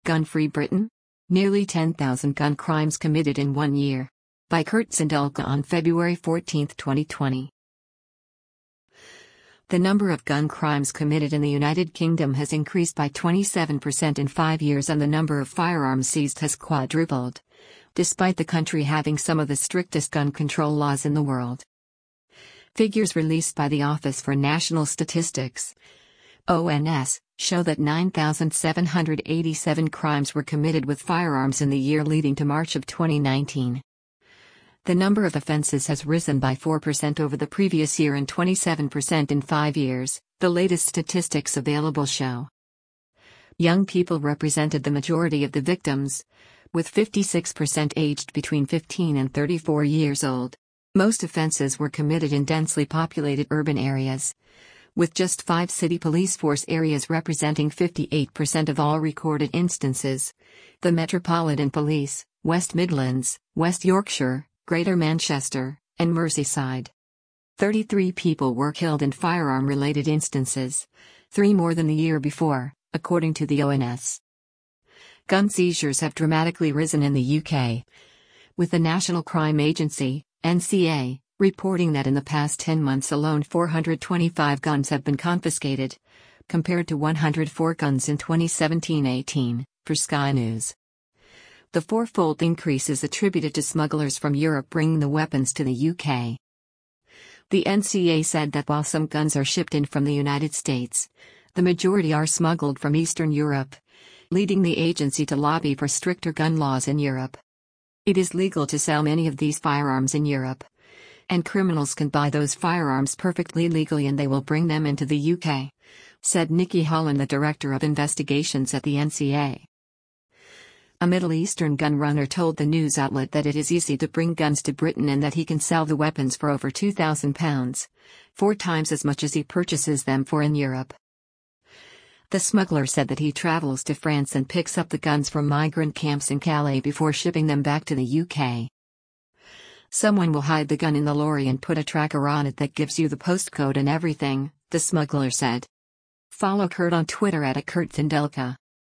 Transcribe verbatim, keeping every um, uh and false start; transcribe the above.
Gun-Free Britain? Nearly ten thousand gun crimes committed in one year. By Kurt Zindelka on February fourteenth, twenty twenty. The number of gun crimes committed in the United Kingdom has increased by twenty-seven percent in five years and the number of firearms seized has quadrupled, despite the country having some of the strictest gun control laws in the world. Figures released by the Office for National Statistics (O N S) show that nine thousand seven hundred eighty-seven crimes were committed with firearms in the year leading to March of twenty nineteen. The number of offenses has risen by four percent over the previous year and twenty-seven percent in five years, the latest statistics available show. Young people represented the majority of the victims, with fifty-six percent aged between fifteen and thirty-four years old. Most offenses were committed in densely populated urban areas, with just five city police force areas representing fifty-eight percent of all recorded instances: the Metropolitan Police, West Midlands, West Yorkshire, Greater Manchester, and Merseyside. thirty-three people were killed in firearm-related instances, three more than the year before, according to the O N S. Gun seizures have dramatically risen in the U K, with the National Crime Agency, N C A, reporting that in the past ten months alone four hundred twenty-five guns have been confiscated, compared to one hundred four guns in twenty seventeen eighteen, per Sky News. The fourfold increase is attributed to smugglers from Europe bringing the weapons to the U K. The N C A said that while some guns are shipped in from the United States, the majority are smuggled from Eastern Europe, leading the agency to lobby for stricter gun laws in Europe. It is legal to sell many of these firearms in Europe, and criminals can buy those firearms perfectly legally and they will bring them into the U K, said Nikki Holland, the Director of Investigations at the N C A. A Middle Eastern gun runner told the news outlet that it is easy to bring guns to Britain and that he can sell the weapons for over two thousand pounds, four times as much as he purchases them for in Europe. The smuggler said that he travels to France and picks up the guns from migrant camps in Calais before shipping them back to the U K. Someone will hide the gun in the lorry and put a tracker on it that gives you the postcode and everything, the smuggler said. Follow Kurt on Twitter at Kurt Zindelka.